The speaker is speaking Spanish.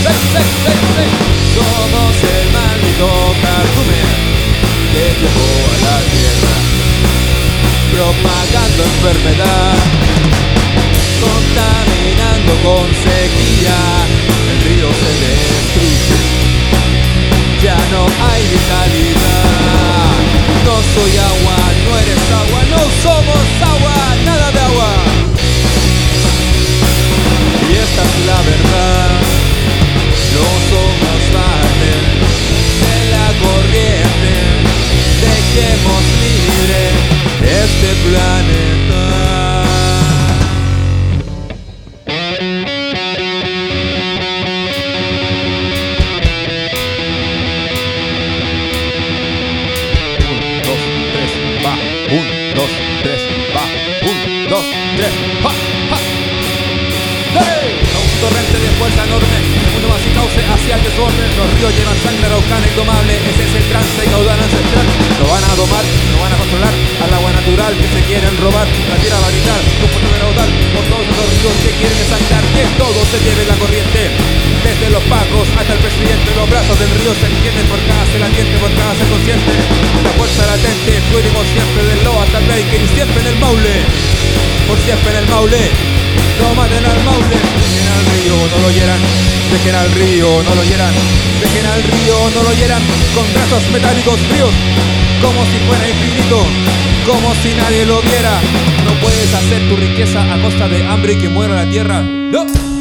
Somos el maldito cardumen que llevó a la tierra, propagando enfermedad, contaminando con sequía. El río se destruye, ya no hay vitalidad. No soy agua, no eres agua, no somos agua, nada de agua. Y esta es la verdad, no somos parte de la corriente. Dejemos libre este planeta. Torrente de fuerza enorme, el mundo más y cauce hacia el desorden. Los ríos llevan sangre araucana indomable, ese es el trance caudal ancestral. Lo van a domar, lo van a controlar, al agua natural que se quieren robar. La tierra va a gritar, con fuerza de caudal, por todos los ríos que quieren desangrar. Que todo se lleve la corriente, desde los pacos hasta el presidente. Los brazos del río se extienden por cada ser latiente, por cada ser consciente. La fuerza latente, fluimos siempre del Loa hasta el Baker y siempre en el Maule. Por siempre en el Maule. No maten al Maule, dejen al río, no lo hieran, dejen al río, no lo hieran, dejen al río, no lo hieran, con brazos metálicos fríos, como si fuera infinito, como si nadie lo viera. No puedes hacer tu riqueza a costa de hambre y que muera la tierra. ¡No!